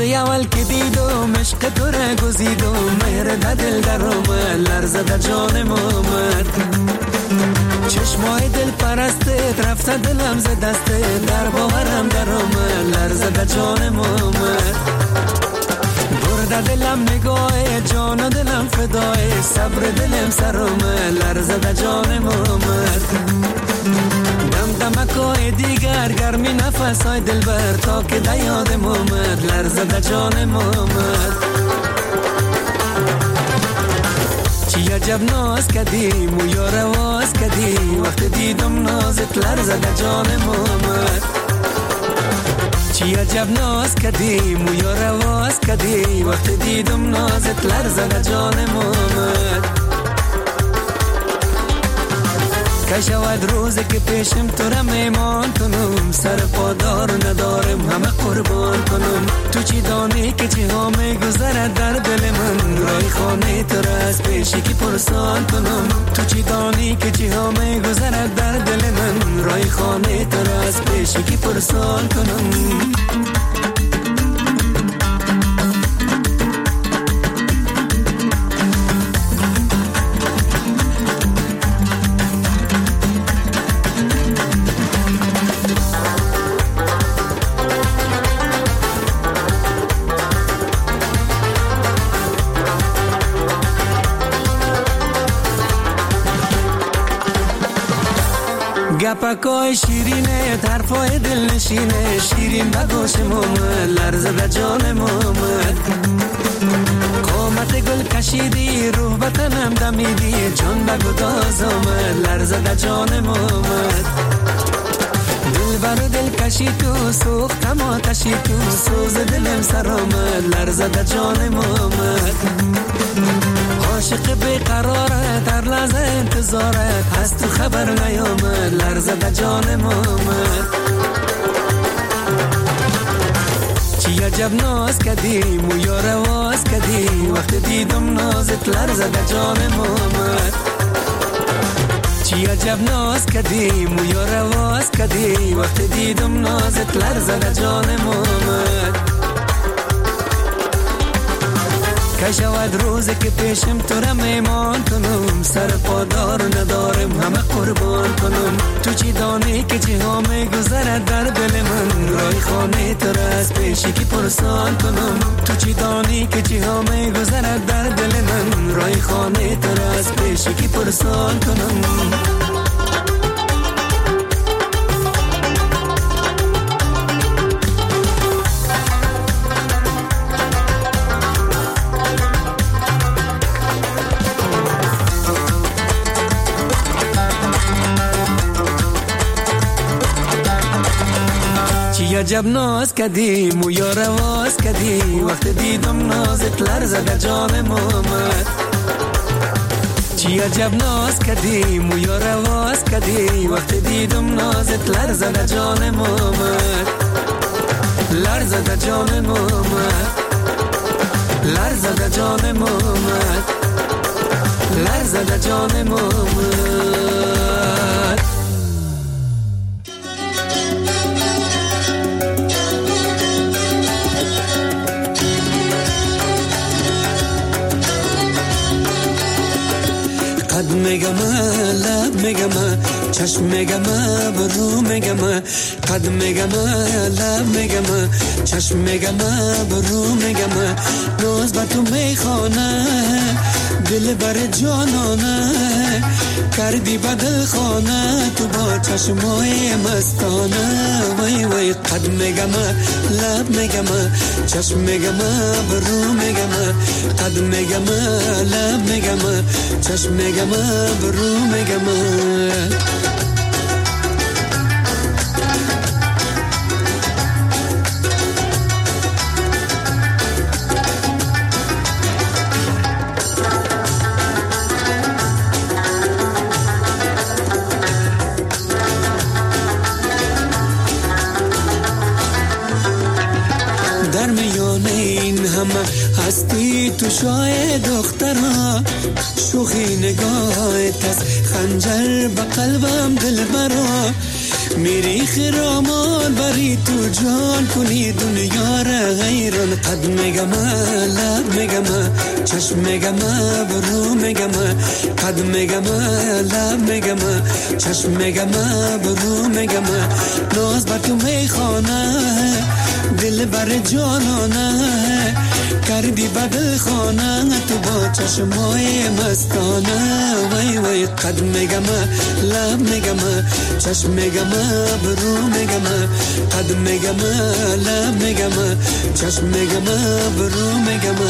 اول که دیدم عشق تو را گزیدم، مهر در دل در اومد، لرزه در جانم اومد. چشمای دل پرستت رفته دلم ز دستت، در باورم در اومد، لرزه در جانم اومد. برده دلم نگاه جان و دلم فدای، صبر دلم سر اومد، لرزه در جانم اومد. دم دمکای دیگر گرمی نفسای دل بر، تا که در یادم اومد، لرزه در جانم اومد. چی عجب ناز کدی مویا رواز کدی، وقت دیدم نازت لرزه در جانم اومد. چی عجب ناز کدی مویا رواز کدی، وقت دیدم نازت لرزه در جانم اومد. که شود روزی که پیشم تو را میمان کنم، سر پادار ندارم همه قربان کنم. تو چی دانی که چی ها میگذرد در دل من، رای خانه تو را از پیشی که پرسان کنم. تو چی دانی که چی ها میگذرد در دل من، رای خانه تو را از پیشی که پرسان کنم. گپکای شیرینه طرفای دل نشینه، شیرین بگوشم اومد، لرزه در جانم اومد. قامت گل کشیدی روح بطنم دمیدی، جان بگداز اومد، لرزه در جانم اومد. دل بر دل کشی تو سوختم آتشی تو، سوز دلم سر اومد، لرزه در جانم اومد. عاشق بیقرارت هر لحظه انتظارت، از تو خبر نیامد، لرزه در جانم اومد. چی عجب ناز کدی مویا رواز کدی، وقت دیدم نازت لرزه در جانم اومد. چی عجب ناز کدی مویا رواز کدی، وقت دیدم نازت لرزه در جانم اومد. که شود روزی که پیشم تو را میمان کنم، سر پادار ندارم همه قربان کنم. تو چی دانی که چی ها میگذرد در دل من، رای خانه تو را از پیشی که پرسان کنم. تو چی دانی که چی ها میگذرد در دل من، رای خانه تو را از پیشی که پرسان کنم. عجب ناز کدی مویا رواز کدی، وقت دیدم نازت لرزه در جانم اومد. چی عجب ناز کدی مویا رواز کدی، وقت دیدم نازت لرزه در جانم اومد. لرزه در جانم اومد، لرزه در جانم اومد، لرزه در جانم اومد. قد میگم لب میگم چشم میگم برو میگم، قد میگم لب میگم چشم میگم برو میگم. روز با تو میخوانه دل بر جانانه، کردی بدل خانه تو با چشمای مستانه. وای وای قد میگم لب میگم چشم میگم برو میگم، قد میگم لب میگم چشم میگم برو میگم. در میان این همه هستی تو شای دخترها، شوخی نگاهت از خنجر به قلبم دل برا. میری خرامان بری تو جان کنی دنیا را حیران قد میگم لب میگم چشم میگم برو میگم قد میگم لب میگم چشم میگم برو میگم ناز بر تو میخوانه دل بر جانانه کردی بدل خانه تو با چشمای مستانه وای وای قد میگم لب میگم چشم میگم برو میگم قد میگم لب میگم چشم میگم برو میگم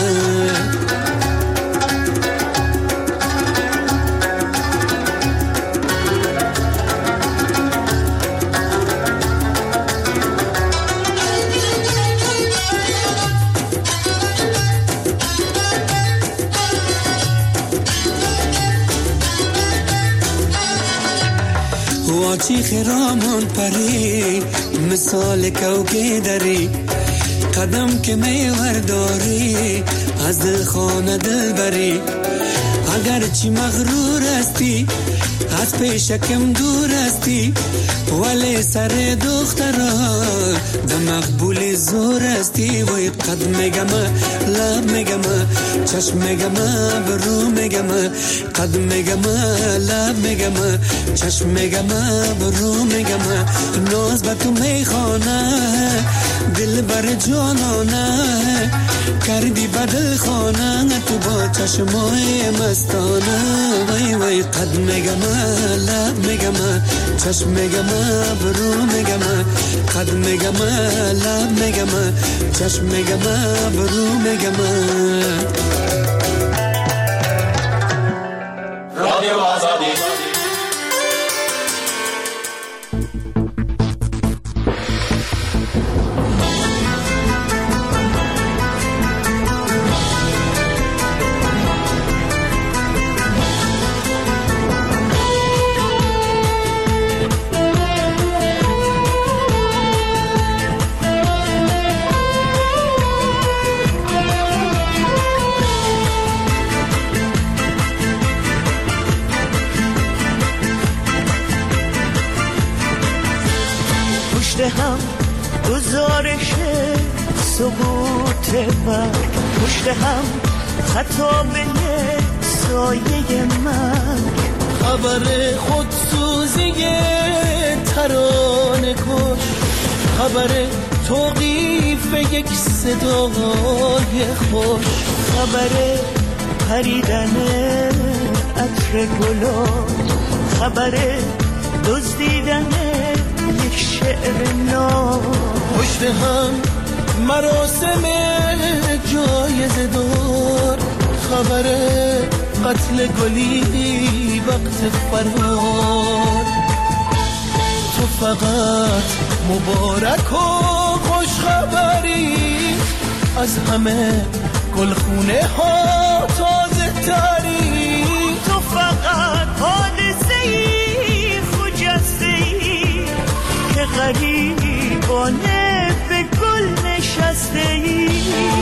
واچی خرامان پری مثال کوکه داری قدم که میورداری از دل خانه دل بری اگر چی مغرور استی از پیشکم دور استی ولی سر دخترا ده مقبول زور استی وی قد میگم لب میگم چشم میگم برو میگم قد میگم لب میگم چشم میگم برو میگم ناز با تو میخوانه دل بر جانانه کردی بدل خانه تو با چشمای مستانه وای وای قد میگم لب میگم چشم میگم برو میگم قد میگم لب میگم چشم میگم برو میگم رادیو آزادی هم گزارش سقوط برگ پشت هم خطابه سایه مرگ خبر خودسوزی ترانه کش خبر توقیف یک صدای خوش خبر پریدن عطر گلاب خبر دزدیدن یک شعر نو پشت هم مراسم جایزه دار خبر قتل گلی وقت فرار تو فقط مبارک و خوش خبری از همه گلخونه ها تازه تری تو فقط حادثه‌ای خجسته‌ای که غریبانه به گل نشسته‌ای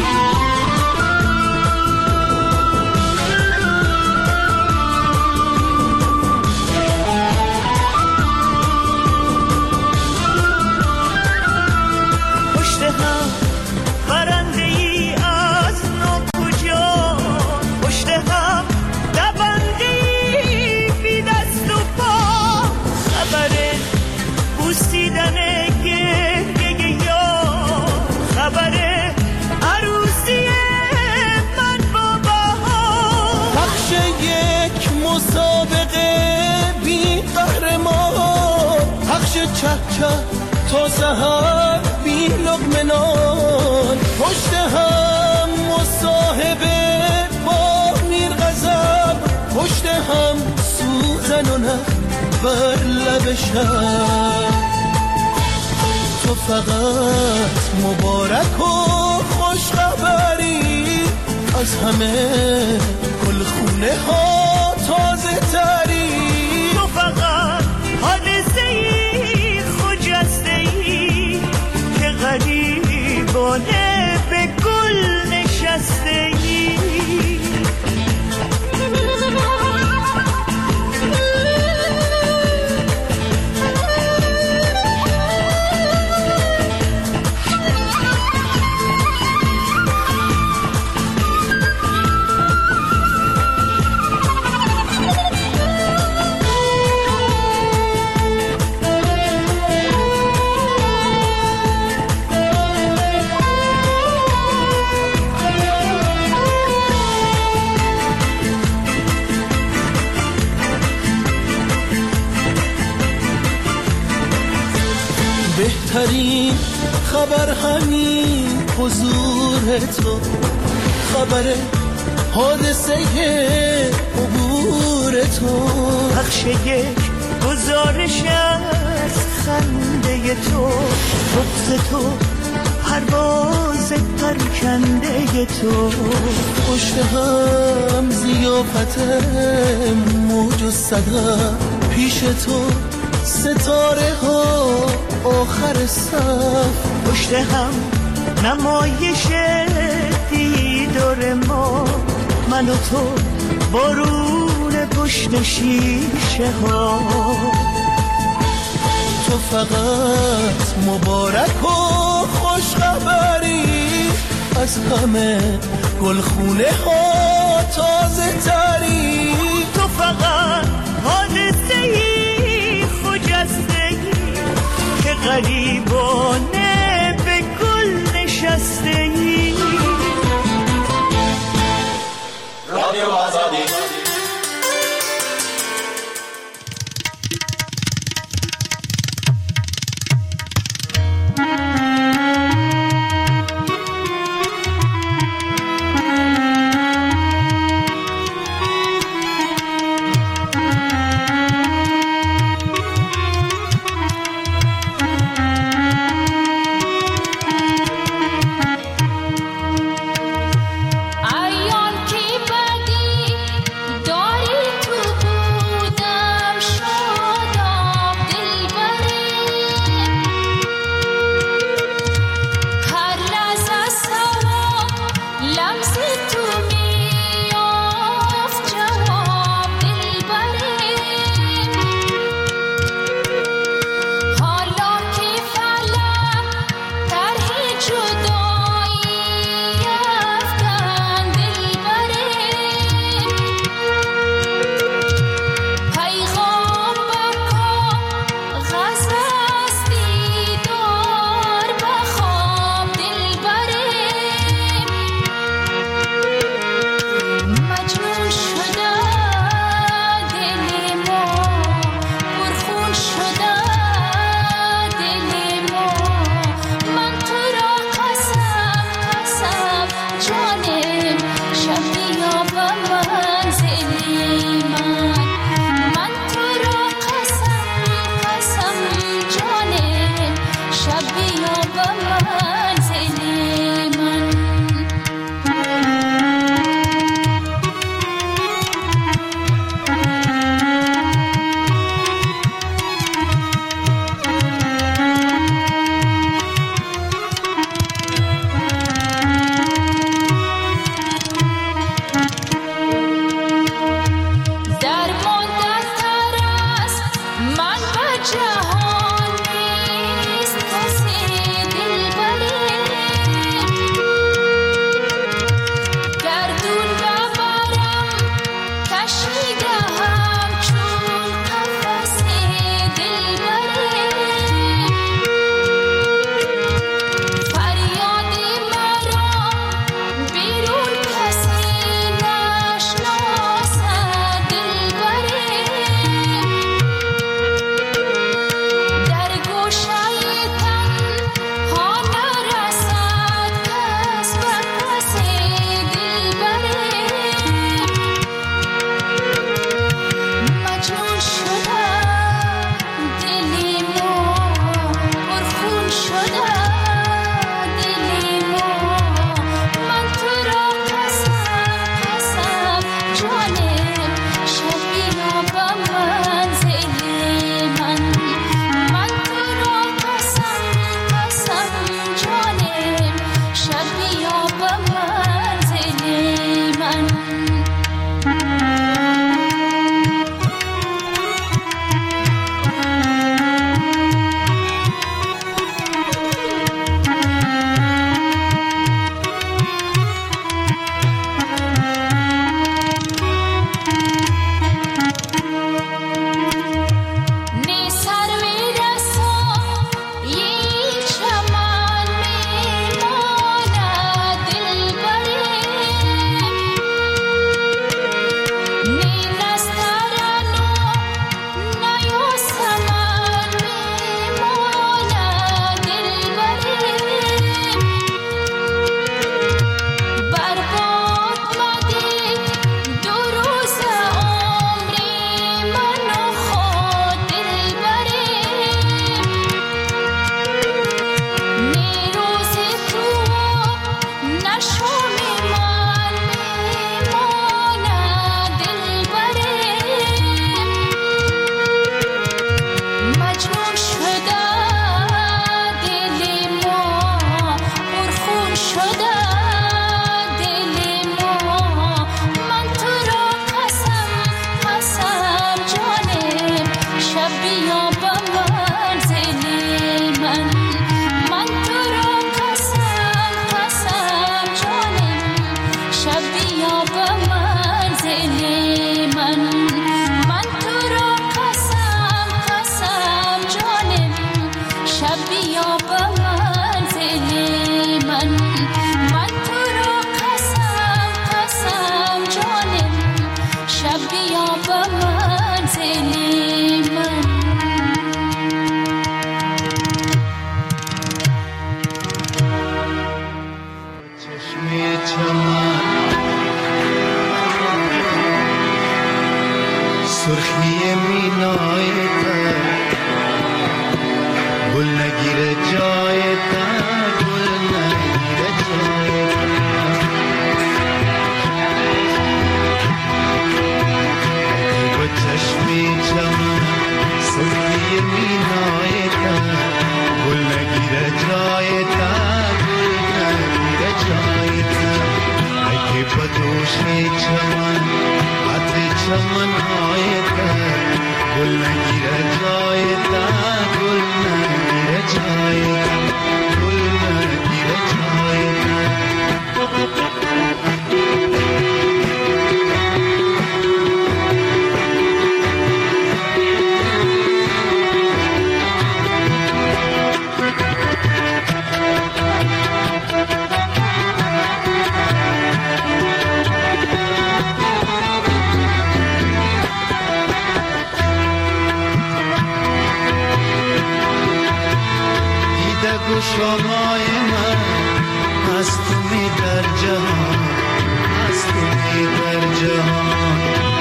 پشت هم برنده‌ای از ناکجا پشت هم دونده‌ای بی دست و پا خبر بوسیدن گریه یا خبر عروسی من با بهار پخش یک مسابقه بی قهرمان پخش چه تا سحر بی لقمه نان پشت هم مصاحبه با میر غضب پشت هم سوزن و نه بر لب شب تو فقط مبارک و خوش خبری از همه گلخونه ها تازه تری تو فقط حادثه‌ای خجسته‌ای که غریبانه به گل نشسته‌ای خبر همین حضور تو، خبر حادثه عبور تو، پخش یک گزارش از خنده تو، بغض تو، پرواز پرکنده تو، پشت هم ضیافت موج و صدا، پیش تو ستاره ها آخر صف، پشت هم نمایش دیدار ما، من و تو بارون پشت شیشه ها. تو فقط مبارک و خوش خبری، از همه گلخونه ها تازه تری. تو فقط حادثه ای خجسته ای که غریبانه به گل نشسته ای. رادیو آزادی چمن سرخی مینای تر گل نگیره جای تر گل نگیره جای تر با چشمی چمن سرخی مینای تر گل نگیره جای تر گل نگیره جای تر اگه با دوشی چمن عطر چمن های تر گل نگیره جای تر گل نگیره جای تر گل نگیره جای تر شمای من از تو می در جهان از تو می در جهان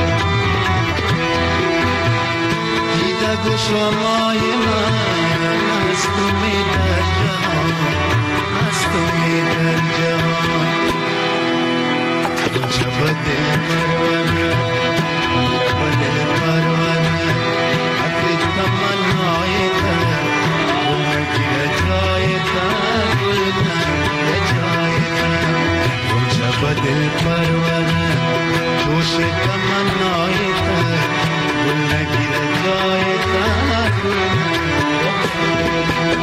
دیده گو شمای من از تو می در جهان از تو می در جهان گنچه با دل پرونه با دل پرونه عطر تمنای تر گل نگیره جای تر گل نگیره جای تر گنچه با دل پرونه جوش تمنای تر گل نگیره جای تر گل نگیره جای تر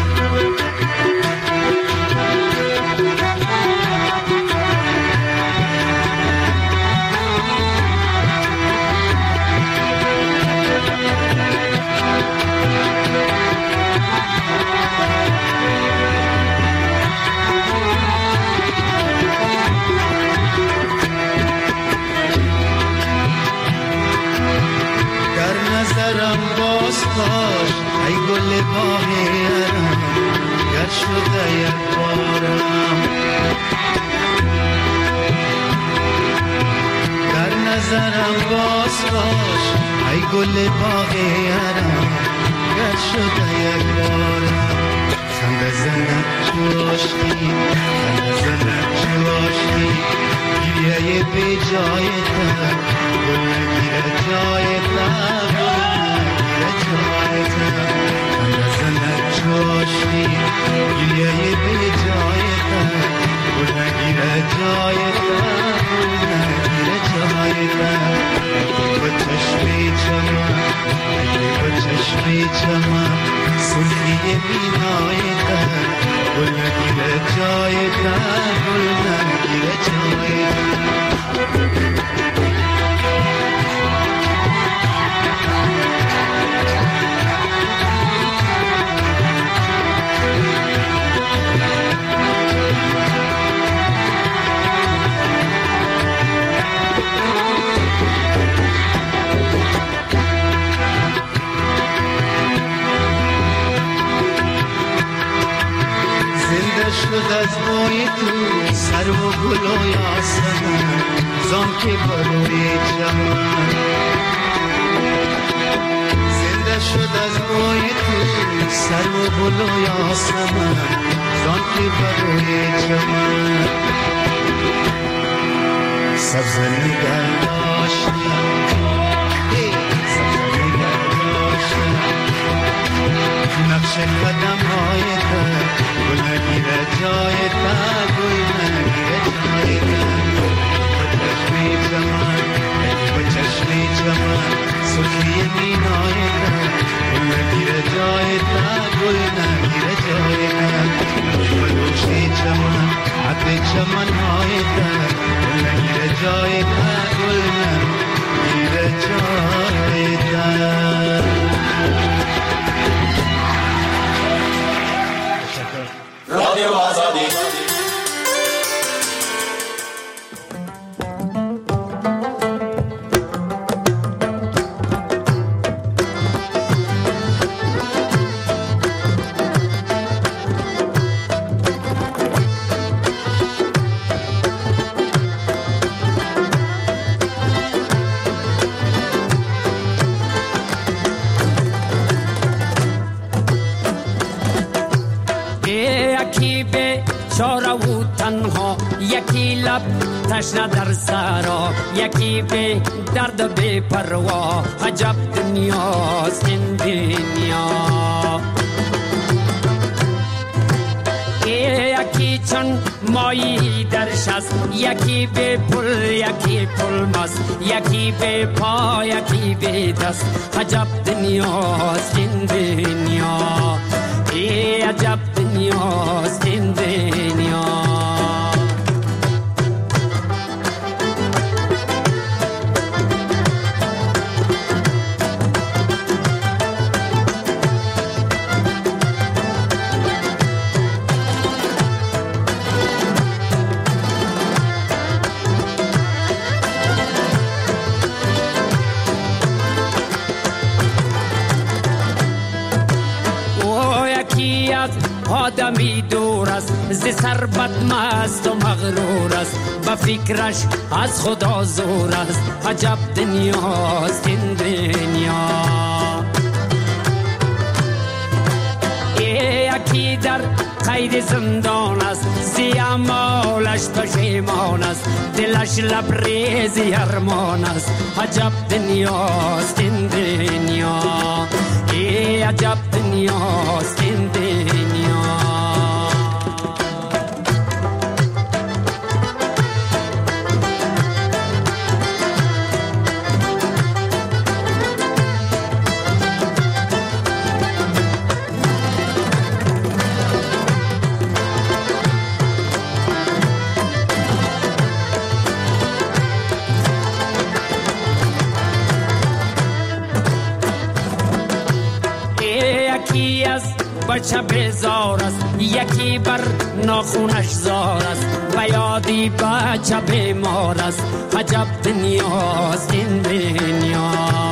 نظرم باز باش ای گل باغیرم گر شده یک بارم در نظرم باز باش ای گل باغیرم گر شده یک بارم خنده زنم جوشی خنده زنم جوشی گریه بی جای تر گل نگیره جای تر جوشی گریه بی جای تر گل نگیره جای تر گل نگیره جای تر با چشمی چمن با چشمی چمن سرخی مینای تر گل نگیره جای تر گل نگیره جای تر شد از بوی تو سر و گل و یاسمن زان که بروی چمن زنده شد از بوی تو سر و گل و یاسمن زان که بروی چمن سبز نگر داشتم سبز نگر داشتم نقش قدم های تر گل نگیره جای تر گل نگیره جای تر با چشمی چمن با چشمی چمن سرخی مینای تر گل نگیره جای تر گل نگیره جای تر با دوشی چمن عطر چمن های تر گل نگیره جای تر گل نگیره جای تر رادیو آزادی بیچاره و تنها، یکی لب تشنه در سرا، یکی به درد و به پروا. عجب دنیاست این دنیا. یکی چون مایی درش است، یکی به پل یکی پل ماست، یکی به پا یکی به دست. عجب دنیاست این دنیا. عجب دنیاست این دنیا. آدمی دور است، ز ثروت مست و مغرور است، با فکرش از خدا زور است. عجب دنیاست این دنیا. یکی در قید زندان است، زی اعمالش پشیمان است، دلش لبریز ارمان است. عجب دنیاست این دنیا. عجب دنیاست این دنیا. بچه بیزار است، یکی بر ناخونش زار است، و یادی بچه بیمار است. عجب دنیاست این دنیا.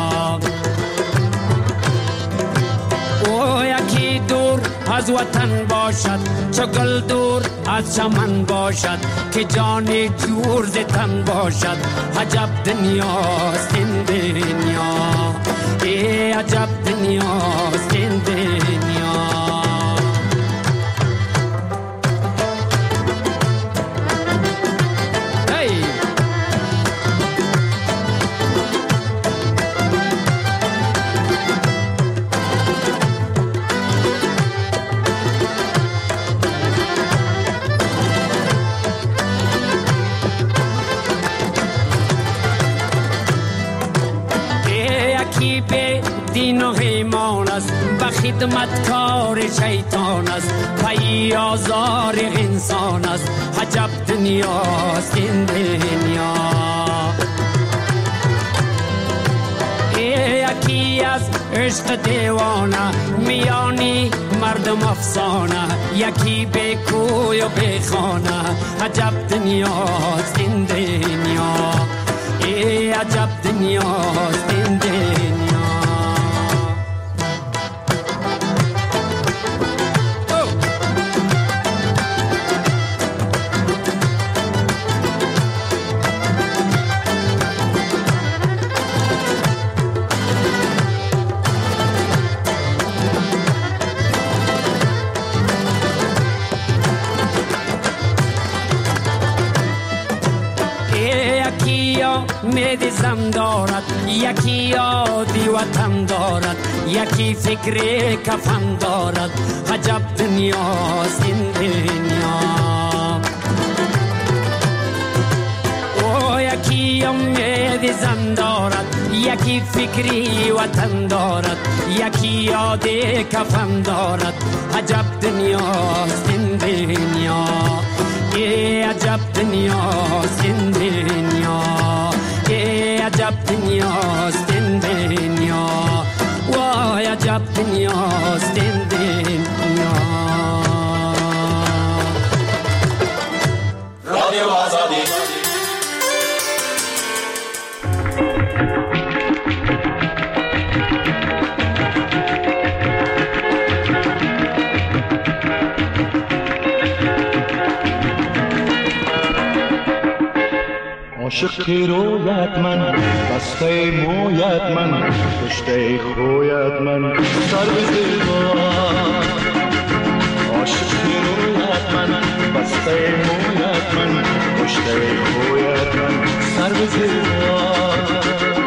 او یکی دور از وطن باشد، چو گل دور از چمن باشد، که جانی جور ز تن باشد. عجب دنیاست این دنیا. عجب دنیاست این دنیا. دین و ایمان است، و خدمتکار شیطان است، پی آزار انسان است. عجب دنیاست این دنیا. یکی از عشق دیوانه، میانی مردم افسانه، یکی به کوی و به خانه. عجب دنیاست این دنیا. عجب دنیاست این دنیا. امید زن دارد، یکی یادی وطن دارد، یکی فکر کفن دارد. عجب دنیاست این دنیا. او یکی امید زن دارد، یکی فکری وطن دارد، یکی یادی کفن دارد. عجب دنیاست این دنیا. عجب دنیاست این دنیا. عجب دنیاست این دنیا. وای عجب دنیاست این دنیا. رادیو آزادی. عاشق رویت من، بسته مویت من، کشته خویت من، سر به زیبا. عاشق رویت من بسته مویت من کشته خویت من سر به زیبا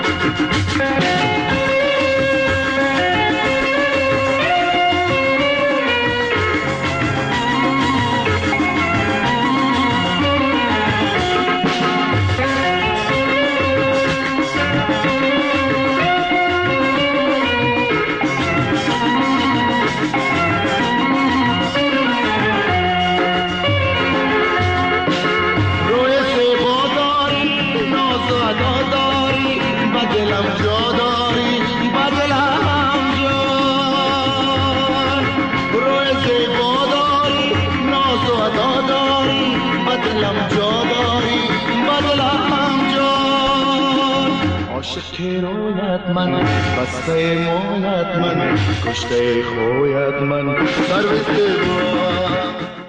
کنونت من بسته مونت من کشته خویت من سر به زیبا